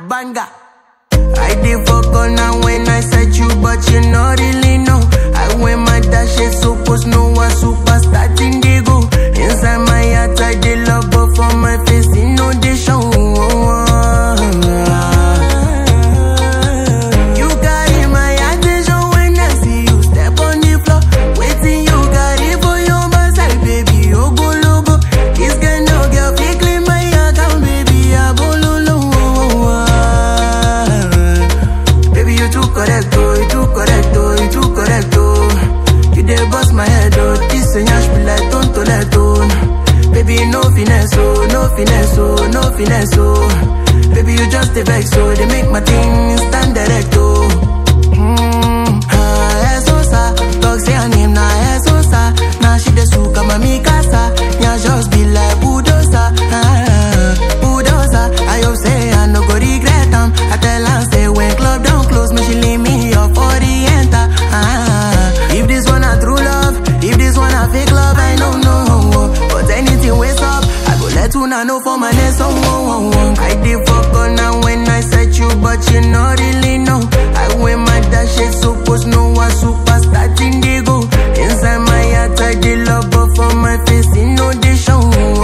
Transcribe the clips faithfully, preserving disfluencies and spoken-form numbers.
Banga. I did fuck on now when I said you, but you not really know. I wear my dash, it's supposed no one superstar indigo. Inside my heart I did love, but for my face in no they show. You carry my attention when I see you step on the floor. Waiting you got it for your side, baby. Oh go logo, this kind of girl fake clean my account, baby. I go lolo. Baby you too correct, oh, you too correct, oh, you too correct, oh. You dey bust my head, oh, this senyash be like tonto let on. Baby no finesse, oh, no finesse, oh, no finesse, oh. Baby you just a vex, so they make my thing stand direct, oh. Mmm, ah, esosa, dog say her name na esosa. Now she the suka mami casa, yeah just be like bulldozer, ah, bulldozer. I hope say I no go regret them. I tell her say when club down close, me she leave me up for the enter, ah. If this one a true love, if this one a fake love, I don't know. But anything waste up, I go let you know for my next song. I did fuck on now when I said you, but you not really know. I wear my dash, it's supposed no one superstar indigo. Inside my heart I did love, but for my face in no they show.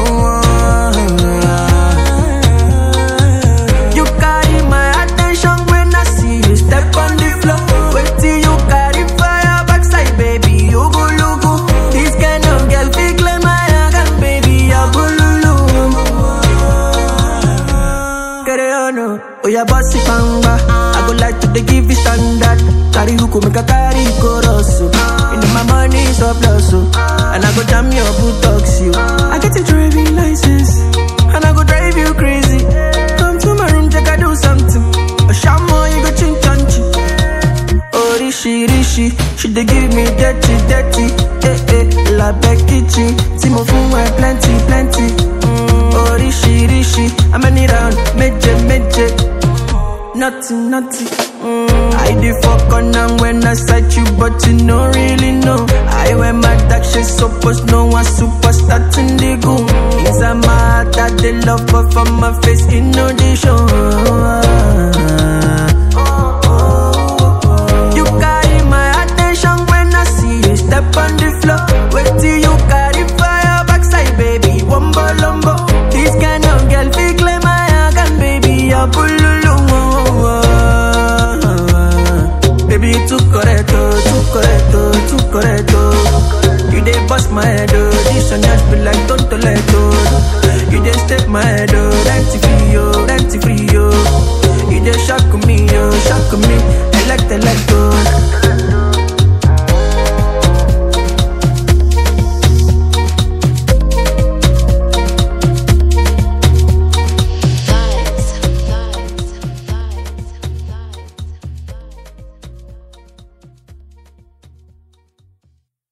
You carry my attention when I see you step on the floor. Wait till you carry fire backside, baby. You go logo. This kind of girl fake like my account, baby. I go lulu. Get it on, oh yeah, bossy panga. I go like to the give you standard. Carry hook, make a carry chorus. You know my money is up loss, and I go jam your buttocks, you. I get a driving license, and I go drive you crazy. Come to my room, take I do something. A shamo, you go chin chanchi. Oh, rishi, rishi, she dey give me dirty, dirty. Eh, eh, la Becky, Timo for my plenty, plenty. Mm, oh, rishi, rishi, I'm any round, meje, meje. Nothing, nothing. Mm, I did fuck on them when I sight you, but you don't really know. I wear my dark shit, supposed no one superstar indigo. Inside my heart, I did love, but for my face, in no they show. You carry my attention when I see you step on the floor. Wait till you carry fire backside, baby. Wumbo lumbo, this kind of girl fake like my account, baby. I pull baby, you too correct, oh, too correct, oh, too correct, oh. You dey bust my head, oh, this one just be like